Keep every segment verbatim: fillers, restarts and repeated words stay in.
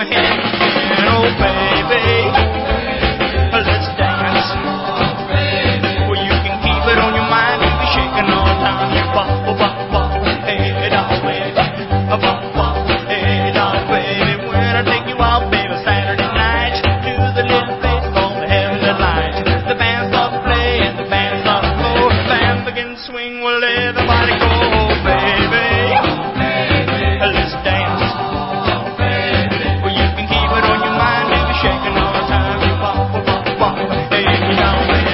hand. Oh, baby, let's dance. Well, you can keep it on your mind. You be shaking all the time. You bop, bop, bop, hey, doll, baby. Bop, bop, hey, doll, baby. When I take you out, baby, Saturday night, to the little place called the Heavenly Light. The band starts to play and the band starts to go. The band begins to swing, well, everybody go, oh, baby. Let's dance. Well, you can keep it on your mind. You be shaking all the time. You bop, bop, bop, hey, doll, baby.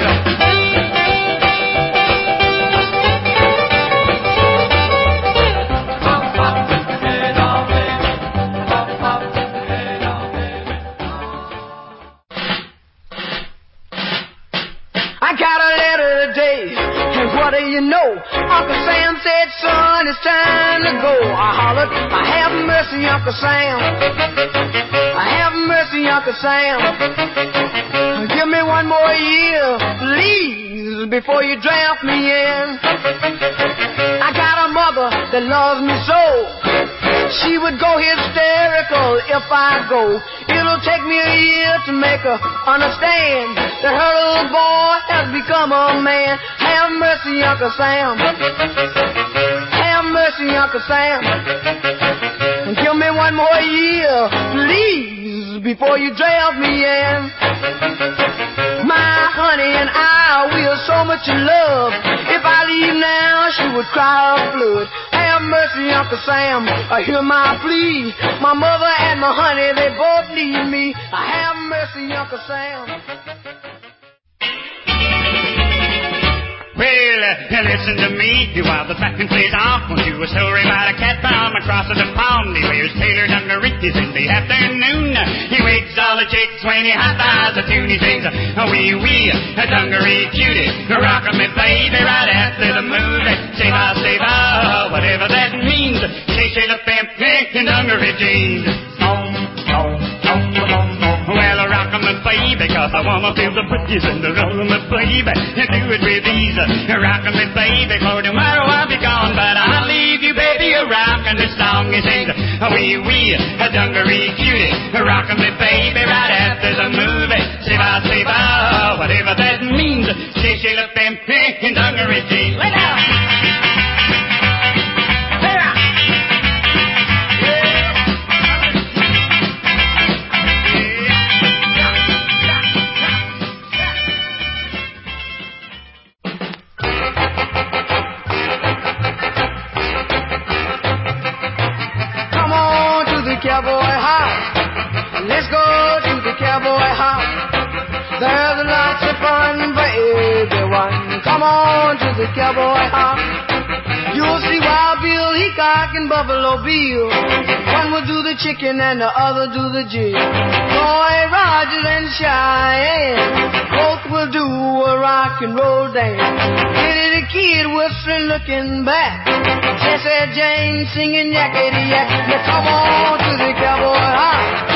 I got a letter today, and what do you know? Uncle Sam said, son, it's time to go. I hollered, I have mercy, Uncle Sam. I have mercy, Uncle Sam. Give me one more year, please, before you draft me in. I got a mother that loves me so. She would go hysterical if I go. It'll take me a year to make her understand that her little boy has become a man. Have mercy, Uncle Sam. Have mercy, Uncle Sam. And give me one more year, please, before you draft me in. My honey and I, we are so much in love. If I leave now, she would cry her blood. Have mercy, Uncle Sam, I hear my plea. My mother and my honey, they both need me. I have mercy, Uncle Sam. Well, uh, listen to me while the backing plays off. Won't you a story about a cat bound across the pond? He wears tailored underoos in the afternoon. He wakes all the chicks when he high-fives a tune. He sings, oh, wee wee, a dungaree cutie, rock me baby right after the movie. Save ah, save ah, whatever that means. Say, say the pimp in dungaree jeans. Om, om, om, om, om. Well, I rock 'em and baby, 'cause I wanna feel the boogies and the roll 'em and baby. You do it with ease, rock 'em and baby, for tomorrow I'll be gone, but I'll leave you, baby, a rockin' the song. He sings, a wee wee, a dungaree cutie, rock 'em and baby, right after the movie. Say bye, say bye, whatever that means. Say, say, look, them in dungaree jeans. Lay down. Cowboy house, let's go to the cowboy house. There's lots of fun for everyone. Come on to the cowboy house. You'll see Wild Bill Hickok and Buffalo Bill. One will do the chicken and the other do the jig. Roy Rogers and Cheyenne, both will do a rock and roll dance. Kitty the Kid whistling looking back. Jesse James singing yakety yak. Now come on to the cowboy house.